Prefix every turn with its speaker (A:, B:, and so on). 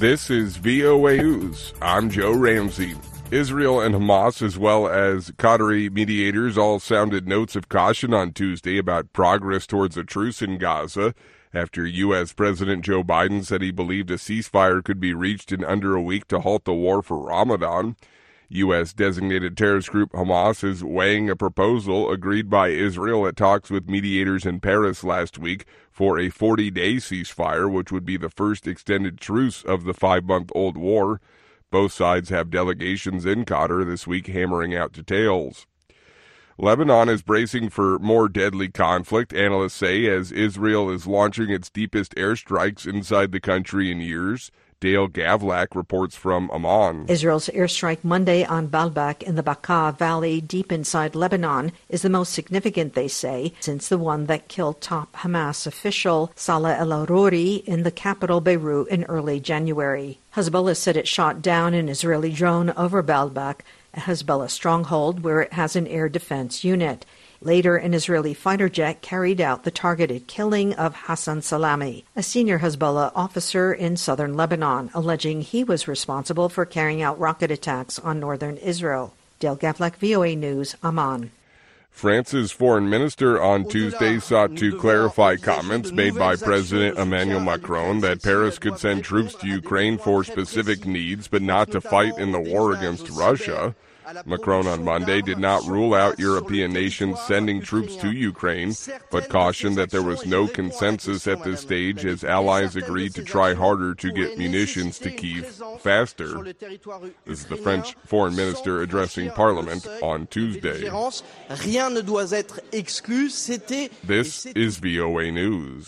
A: This is VOA News. I'm Joe Ramsey. Israel and Hamas, as well as Qatari mediators, all sounded notes of caution on Tuesday about progress towards a truce in Gaza after U.S. President Joe Biden said he believed a ceasefire could be reached in under a week to halt the war for Ramadan. U.S. designated terrorist group Hamas is weighing a proposal agreed by Israel at talks with mediators in Paris last week for a 40-day ceasefire, which would be the first extended truce of the 5-month-old war. Both sides have delegations in Qatar this week hammering out details. Lebanon is bracing for more deadly conflict, analysts say, as Israel is launching its deepest airstrikes inside the country in years. Dale Gavlak reports from Amman.
B: Israel's airstrike Monday on Baalbek in the Bekaa Valley, deep inside Lebanon, is the most significant, they say, since the one that killed top Hamas official Salah el-Aruri in the capital Beirut in early January. Hezbollah said it shot down an Israeli drone over Baalbek, a Hezbollah stronghold where it has an air defense unit. Later, an Israeli fighter jet carried out the targeted killing of Hassan Salami, a senior Hezbollah officer in southern Lebanon, alleging he was responsible for carrying out rocket attacks on northern Israel. Dale Gavlak, VOA News, Amman.
A: France's foreign minister on Tuesday sought to clarify comments made by President Emmanuel Macron that Paris could send troops to Ukraine for specific needs, but not to fight in the war against Russia. Macron on Monday did not rule out European nations sending troops to Ukraine, but cautioned that there was no consensus at this stage as allies agreed to try harder to get munitions to Kyiv faster. This is the French foreign minister addressing Parliament on Tuesday. This is VOA News.